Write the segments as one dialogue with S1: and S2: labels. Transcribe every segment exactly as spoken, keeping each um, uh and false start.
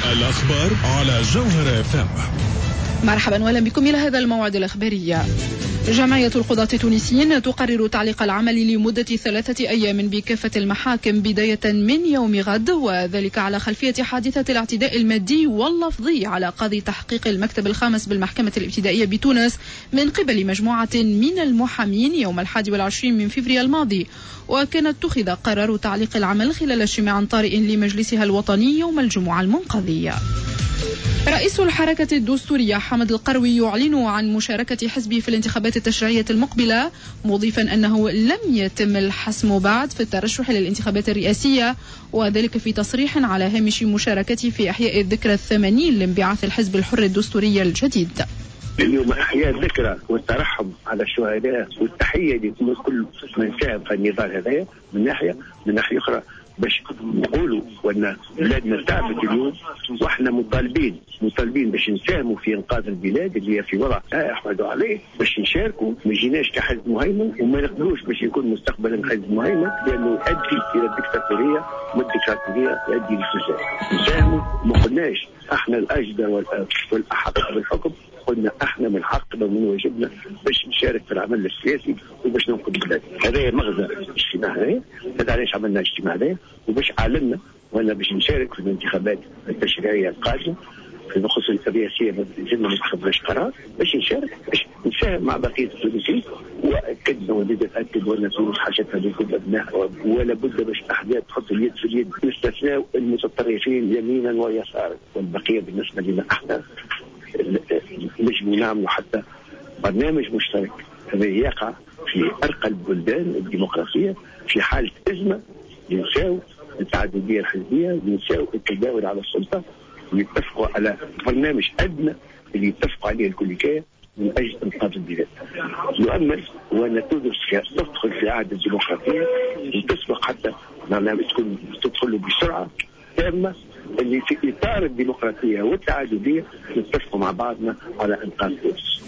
S1: الأخبار على جوهر اف ام.
S2: مرحبا واهلا بكم إلى هذا الموعد الإخباري. جمعية القضاة التونسيين تقرر تعليق العمل لمدة ثلاثة أيام بكافة المحاكم بداية من يوم غد، وذلك على خلفية حادثة الاعتداء المادي واللفظي على قاضي تحقيق المكتب الخامس بالمحكمة الابتدائية بتونس من قبل مجموعة من المحامين يوم الحادي والعشرين من فبراير الماضي. وكان اتخذ قرار تعليق العمل خلال اجتماع طارئ لمجلسها الوطني يوم الجمعة المنقضي. رئيس الحركة الدستورية حمد القروي يعلن عن مشاركة حزبه في الانتخابات التشريعية المقبلة، مضيفا أنه لم يتم الحسم بعد في الترشح للانتخابات الرئاسية، وذلك في تصريح على هامش مشاركته في إحياء الذكرى الثمانين لانبعاث الحزب الحر الدستوري الجديد.
S3: اليوم احياء الذكرى والترحم على الشهداء والتحيه لكل من ساهم في النضال هذايا من ناحيه، من ناحيه اخرى باش نقولوا وان بلادنا تعبت اليوم، واحنا مطالبين مطالبين باش نساهموا في انقاذ البلاد اللي هي في وضع لا يحمدوا عليه، باش نشاركوا، ما يجيناش كحزب مهيمن وما نقبلوش باش يكون مستقبلا حزب مهيمن، لانه يؤدي الى الدكتاتوريه، والدكتاتوريه يؤدي للفساد. نساهموا، ما قلناش احنا الاجدر والاحق بالحكم، قلنا احنا من حقنا ومن واجبنا باش نشارك في العمل السياسي وباش ننقذ البلاد. هذا مغزى الاجتماع هذا، هذا علاش عملنا الاجتماع هذا، وباش اعلنا وانا باش نشارك في الانتخابات التشريعيه القادمه. في الخصوص الرئاسيه لازمنا ما نتخذناش قرار باش نشارك، باش نساهم مع بقيه التونسيين. واكدنا ونزيد ناكد وان تونس حاجتها لكل ابنائها، ولا بد باش الاحداث تحط اليد في اليد، نستثناء المتطرفين يمينا ويسارا، والبقيه بالنسبه لنا احنا نجم نعملوا حتى برنامج مشترك هذا يقع في أرقى البلدان الديمقراطية في حالة أزمة، ينساو التعددية الحزبية، ينساو التداول على السلطة، ويتفقوا على برنامج أدنى اللي يتفقوا عليه الكليكية من أجل إنقاذ البلاد. يؤمل وأن تونس تدخل في عهد الديمقراطية وتسبق حتى تكون تدخل بسرعة تامة، اللي في إطار الديمقراطية والتعادلية نتفقوا مع بعضنا على إنقاذ تونس.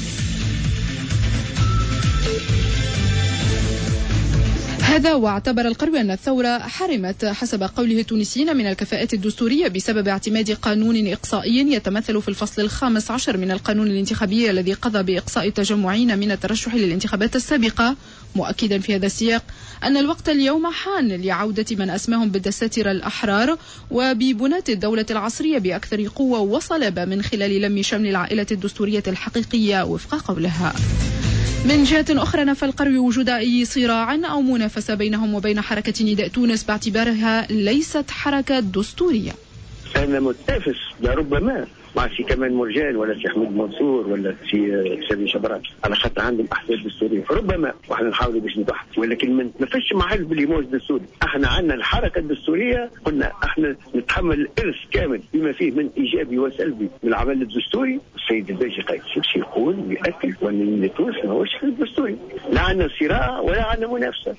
S2: هذا واعتبر القروي أن الثورة حرمت حسب قوله التونسيين من الكفاءات الدستورية بسبب اعتماد قانون إقصائي يتمثل في الفصل الخامس عشر من القانون الانتخابي الذي قضى بإقصاء التجمعين من الترشح للانتخابات السابقة، مؤكدا في هذا السياق أن الوقت اليوم حان لعودة من أسماهم بالدساتير الأحرار وببناة الدولة العصرية بأكثر قوة وصلابة من خلال لم شمل العائلة الدستورية الحقيقية وفق قولها. من جهة أخرى نفى القروي وجود أي صراع أو منافسة بينهم وبين حركة نداء تونس باعتبارها ليست حركة دستورية.
S3: أنا متنافس لربما مع سي كمال مرجان ولا سي حمود منصور ولا سي سامي شبرات على خاطر عندهم احداث دستوريه، ربما واحنا نحاولوا باش نبحث، ولكن ما نتنافسش مع حزب اللي موجود دستوري. احنا عندنا الحركه الدستوريه، قلنا احنا نتحمل الارث كامل بما فيه من ايجابي وسلبي من العمل الدستوري. السيد الباجي قايد شي يقول ويأكد وان تونس ماهوش حزب دستوري، لا عندنا صراع ولا عندنا منافسه.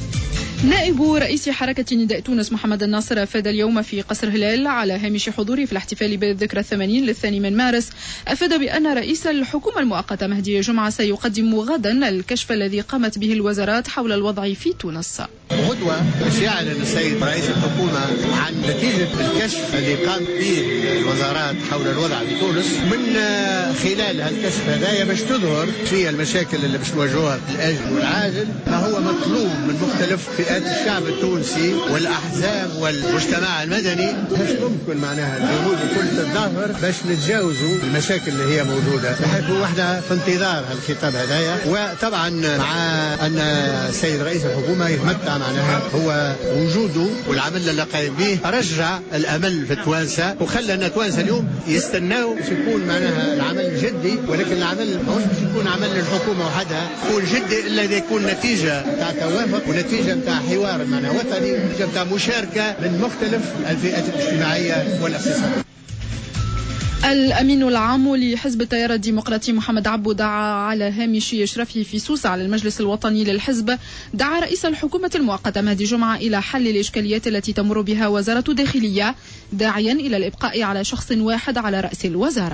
S2: نائب رئيس حركة نداء تونس محمد الناصر أفاد اليوم في قصر هلال على هامش حضوره في الاحتفال بالذكرى الثمانين للثاني من مارس، أفاد بأن رئيس الحكومة المؤقتة مهدي جمعة سيقدم غدا الكشف الذي قامت به الوزارات حول الوضع في تونس.
S4: غدوة سيعلن السيد رئيس الحكومة عن نتيجة الكشف اللي قام به الوزارات حول الوضع في تونس، من خلال الكشف هذايا باش تظهر فيه المشاكل اللي باش نواجهوها في الآجل والعاجل، ما هو مطلوب من مختلف فئات الشعب التونسي والأحزاب والمجتمع المدني، باش ممكن معناها الجهود الكل تتظاهر باش نتجاوزوا المشاكل اللي هي موجودة، بحيث واحدة في انتظار الخطاب هذايا. وطبعا مع أن السيد رئيس الحكومة يتمتع معناها هو وجوده والعمل اللي قايم به رجع الأمل في التوانسة، وخلى أن التوانسة اليوم يستناو يكون معناها العمل جدي، ولكن العمل ماهوش باش يكون عمل للحكومة وحدها، يكون جدي إلا إذا يكون نتيجة تاع توافق ونتيجة تاع حوار معناها وطني ونتيجة تاع مشاركة من مختلف الفئات الاجتماعية والاقتصادية.
S2: الأمين العام لحزب التيار الديمقراطي محمد عبو دعا على هامش إشرافه في سوسة على المجلس الوطني للحزب، دعا رئيس الحكومة المؤقتة مهدي جمعة إلى حل الإشكاليات التي تمر بها وزارة الداخلية، داعيا إلى الإبقاء على شخص واحد على رأس الوزارة.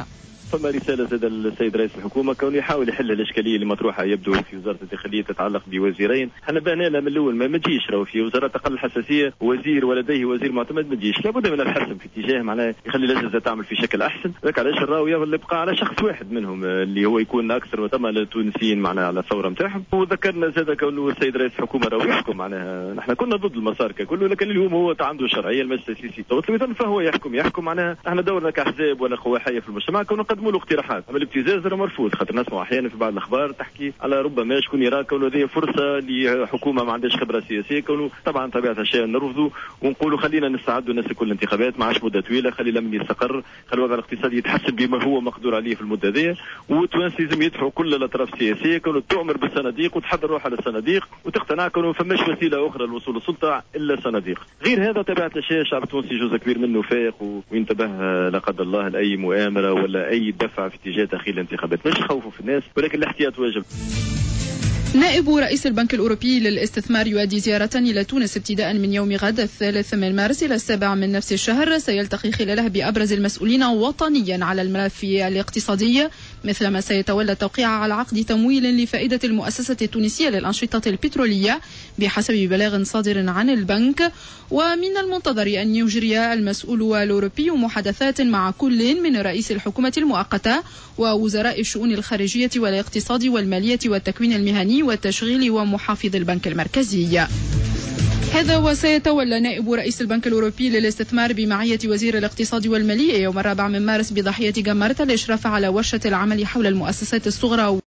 S5: فما رسالة زاد السيد رئيس الحكومة كونه يحاول يحل الإشكالية اللي مطروحة يبدو في وزارة الداخلية تتعلق بوزيرين. احنا بانينا من الأول ما تجيش راهو في وزارة أقل حساسية وزير ولديه وزير معتمد ما تجيش، لابد من الحسم في اتجاه معناه يخلي الأجهزة تعمل في شكل أحسن. ذاك علاش الراهو اللي بقى على شخص واحد منهم اللي هو يكون أكثر متمة للتونسيين معناها على الثورة نتاعهم. وذكرنا زاد كونه السيد رئيس الحكومة راهو يحكم معناها، نحن كنا ضد المسار كله، لكن اليوم هو عنده شرعية المجلس السياسي توصل فهو يحكم يحكم معناها. احنا دورنا كأحزاب ولا قوى حية في المجتمع كنا نقدموا له اقتراحات، اما الابتزاز راه مرفوض، خاطر نسمع احيانا في بعض الاخبار تحكي على ربما شكون يرى كونه هذه فرصه لحكومه ما عندهاش خبره سياسيه، كونه طبعا طبيعه الشيء نرفضوا ونقولوا خلينا نستعدوا الناس كل الانتخابات ما عادش مده طويله، خلي الامن يستقر، خلي الوضع الاقتصادي يتحسن بما هو مقدور عليه في المده هذه، والتوانسه لازم يدفعوا كل الاطراف السياسيه كونه تؤمر بالصناديق وتحضر روحها للصناديق وتقتنع كونه ما فماش وسيله اخرى للوصول للسلطه الا الصناديق. غير هذا طبيعه الشيء الشعب التونسي جزء كبير منه فايق وينتبه لا قدر الله لاي مؤامره ولا اي دفع في اتجاه تاخير الانتخابات، مش خوفوا في الناس ولكن الاحتياط واجب.
S2: نائب رئيس البنك الأوروبي للاستثمار يؤدي زيارة إلى تونس ابتداء من يوم غد الثالث من مارس إلى السابع من نفس الشهر، سيلتقي خلالها بأبرز المسؤولين وطنيا على الملف الاقتصادي، مثل ما سيتولى التوقيع على عقد تمويل لفائدة المؤسسة التونسية للأنشطة البترولية بحسب بلاغ صادر عن البنك. ومن المنتظر أن يجري المسؤول الأوروبي محادثات مع كل من رئيس الحكومة المؤقتة ووزراء الشؤون الخارجية والاقتصاد والمالية والتكوين المهني والتشغيل ومحافظ البنك المركزي. هذا وسيتولى نائب رئيس البنك الأوروبي للاستثمار بمعية وزير الاقتصاد والمالية يوم الرابع من مارس بضاحية جمارة الإشراف على ورشة العمل حول المؤسسات الصغرى